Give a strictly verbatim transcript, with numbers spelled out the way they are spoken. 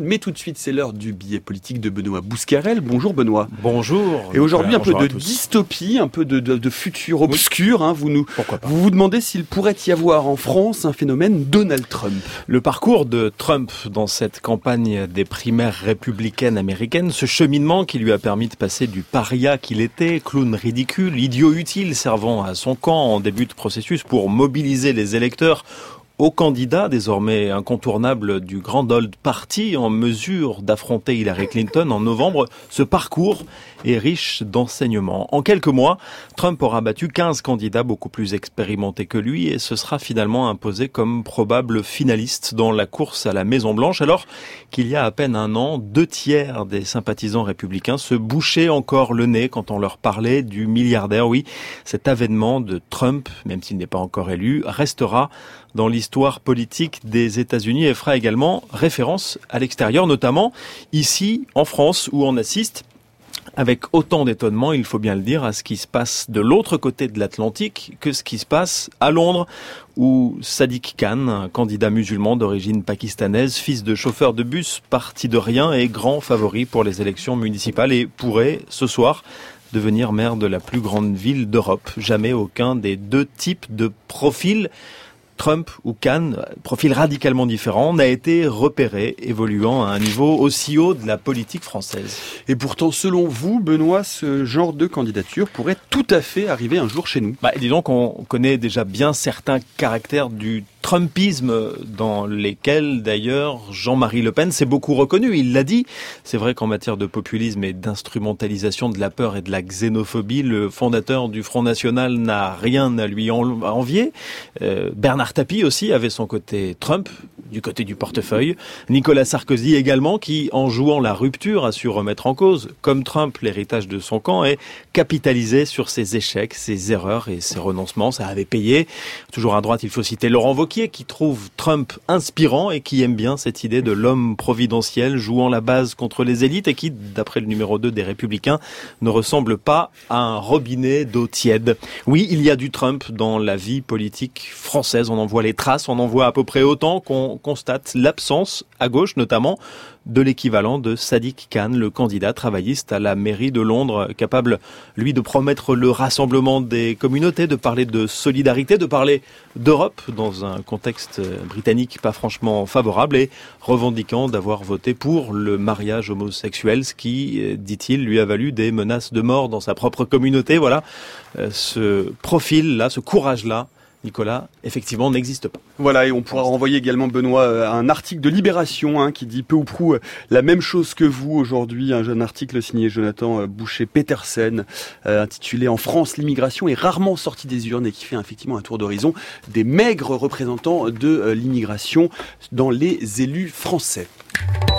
Mais tout de suite, c'est l'heure du billet politique de Benoît Bouscarel. Bonjour Benoît. Bonjour. Et aujourd'hui, un peu de tous. dystopie, un peu de, de, de futur obscur. Oui. Hein, vous, nous, vous vous demandez s'il pourrait y avoir en France un phénomène Donald Trump. Le parcours de Trump dans cette campagne des primaires républicaines américaines, ce cheminement qui lui a permis de passer du paria qu'il était, clown ridicule, idiot utile servant à son camp en début de processus pour mobiliser les électeurs, au candidat désormais incontournable du Grand Old Party en mesure d'affronter Hillary Clinton en novembre, ce parcours est riche d'enseignements. En quelques mois, Trump aura battu quinze candidats beaucoup plus expérimentés que lui et se sera finalement imposé comme probable finaliste dans la course à la Maison-Blanche, alors qu'il y a à peine un an, deux tiers des sympathisants républicains se bouchaient encore le nez quand on leur parlait du milliardaire. Oui, cet avènement de Trump, même s'il n'est pas encore élu, restera dans l'histoire politique des États-Unis et fera également référence à l'extérieur, notamment ici en France où on assiste avec autant d'étonnement, il faut bien le dire, à ce qui se passe de l'autre côté de l'Atlantique que ce qui se passe à Londres, où Sadiq Khan, un candidat musulman d'origine pakistanaise, fils de chauffeur de bus, parti de rien, est grand favori pour les élections municipales et pourrait, ce soir, devenir maire de la plus grande ville d'Europe. Jamais aucun des deux types de profils, Trump ou Khan, profil radicalement différent, n'a été repéré, évoluant à un niveau aussi haut de la politique française. Et pourtant, selon vous, Benoît, ce genre de candidature pourrait tout à fait arriver un jour chez nous. Bah, disons qu'on connaît déjà bien certains caractères du trumpisme dans lesquels, d'ailleurs, Jean-Marie Le Pen s'est beaucoup reconnu. Il l'a dit. C'est vrai qu'en matière de populisme et d'instrumentalisation de la peur et de la xénophobie, le fondateur du Front National n'a rien à lui envier. Euh, Bernard Tapie aussi avait son côté Trump, du côté du portefeuille. Nicolas Sarkozy également, qui, en jouant la rupture, a su remettre en cause, comme Trump, l'héritage de son camp et capitaliser sur ses échecs, ses erreurs et ses renoncements. Ça avait payé. Toujours à droite, il faut citer Laurent Wauquiez, qui trouve Trump inspirant et qui aime bien cette idée de l'homme providentiel jouant la base contre les élites et qui, d'après le numéro deux des Républicains, ne ressemble pas à un robinet d'eau tiède. Oui, il y a du Trump dans la vie politique française. On en voit les traces, on en voit à peu près autant qu'on constate l'absence, à gauche notamment, de l'équivalent de Sadiq Khan, le candidat travailliste à la mairie de Londres, capable, lui, de promettre le rassemblement des communautés, de parler de solidarité, de parler d'Europe dans un contexte britannique pas franchement favorable et revendiquant d'avoir voté pour le mariage homosexuel, ce qui, dit-il, lui a valu des menaces de mort dans sa propre communauté. Voilà, ce profil-là, ce courage-là, Nicolas, effectivement, n'existe pas. Voilà, et on pourra renvoyer également, Benoît, à un article de Libération hein, qui dit peu ou prou la même chose que vous aujourd'hui. Un jeune article signé Jonathan Boucher-Petersen, euh, intitulé « En France, l'immigration est rarement sortie des urnes » et qui fait effectivement un tour d'horizon des maigres représentants de euh, l'immigration dans les élus français.